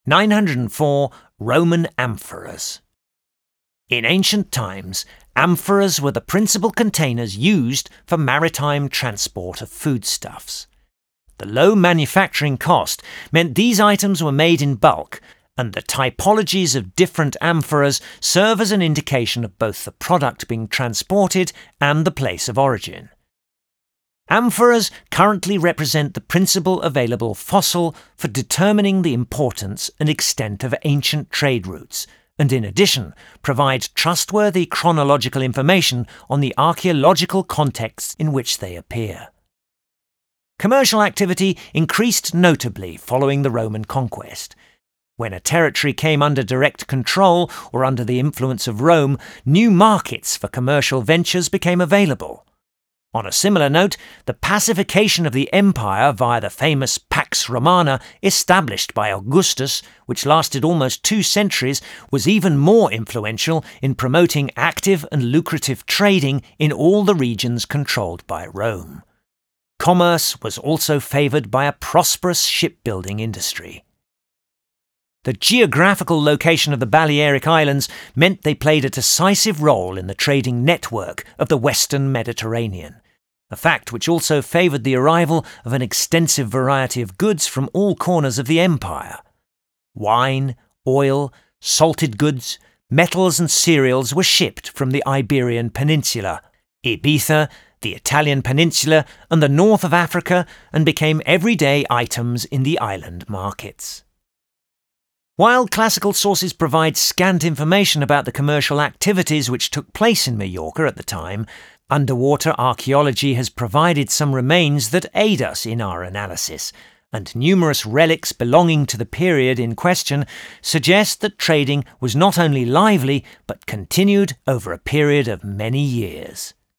904 Roman amphoras. In ancient times, amphoras were the principal containers used for maritime transport of foodstuffs. The low manufacturing cost meant these items were made in bulk, and the typologies of different amphoras serve as an indication of both the product being transported and the place of origin. Amphoras currently represent the principal available fossil for determining the importance and extent of ancient trade routes, and in addition provide trustworthy chronological information on the archaeological contexts in which they appear. Commercial activity increased notably following the Roman conquest. When a territory came under direct control or under the influence of Rome, new markets for commercial ventures became available. On a similar note, the pacification of the empire via the famous Pax Romana established by Augustus, which lasted almost 2 centuries, was even more influential in promoting active and lucrative trading in all the regions controlled by Rome. Commerce was also favoured by a prosperous shipbuilding industry. The geographical location of the Balearic Islands meant they played a decisive role in the trading network of the Western Mediterranean, a fact which also favoured the arrival of an extensive variety of goods from all corners of the empire. Wine, oil, salted goods, metals and cereals were shipped from the Iberian Peninsula, Ibiza, the Italian peninsula and the north of Africa, and became everyday items in the island markets. While classical sources provide scant information about the commercial activities which took place in Majorca at the time, underwater archaeology has provided some remains that aid us in our analysis, and numerous relics belonging to the period in question suggest that trading was not only lively but continued over a period of many years.